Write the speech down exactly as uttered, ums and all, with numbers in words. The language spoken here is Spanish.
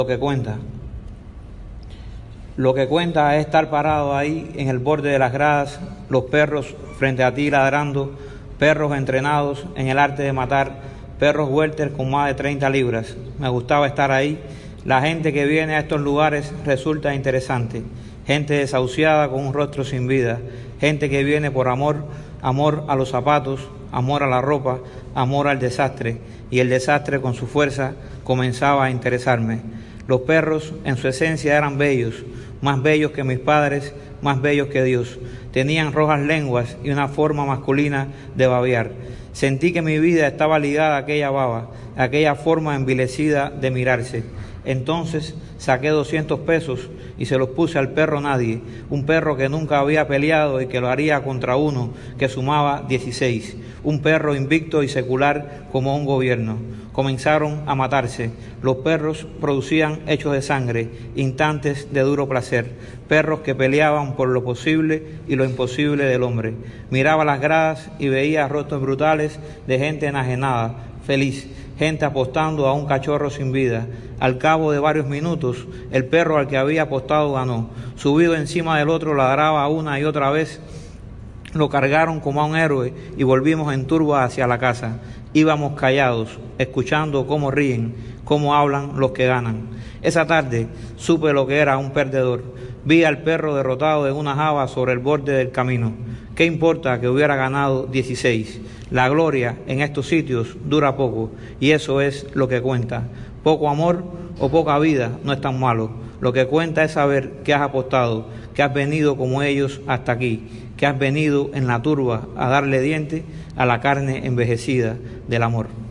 Lo que cuenta. Lo que cuenta es estar parado ahí en el borde de las gradas, los perros frente a ti ladrando, perros entrenados en el arte de matar, perros welter con más de treinta libras. Me gustaba estar ahí. La gente que viene a estos lugares resulta interesante. Gente desahuciada con un rostro sin vida. Gente que viene por amor, amor a los zapatos, amor a la ropa, amor al desastre. Y el desastre con su fuerza comenzaba a interesarme. Los perros en su esencia eran bellos, más bellos que mis padres, más bellos que Dios. Tenían rojas lenguas y una forma masculina de babear. Sentí que mi vida estaba ligada a aquella baba, a aquella forma envilecida de mirarse. Entonces saqué doscientos pesos y se los puse al perro Nadie, un perro que nunca había peleado y que lo haría contra uno que sumaba dieciséis, un perro invicto y secular como un gobierno. Comenzaron a matarse. Los perros producían hechos de sangre, instantes de duro placer, perros que peleaban por lo posible y lo imposible del hombre. Miraba las gradas y veía rostros brutales de gente enajenada, feliz, gente apostando a un cachorro sin vida. Al cabo de varios minutos, el perro al que había apostado ganó. Subido encima del otro, ladraba una y otra vez. Lo cargaron como a un héroe y volvimos en turba hacia la casa. Íbamos callados, escuchando cómo ríen, cómo hablan los que ganan. Esa tarde supe lo que era un perdedor. Vi al perro derrotado en una java sobre el borde del camino. ¿Qué importa que hubiera ganado dieciséis? La gloria en estos sitios dura poco y eso es lo que cuenta. Poco amor o poca vida no es tan malo. Lo que cuenta es saber que has apostado, que has venido como ellos hasta aquí, que has venido en la turba a darle diente a la carne envejecida del amor.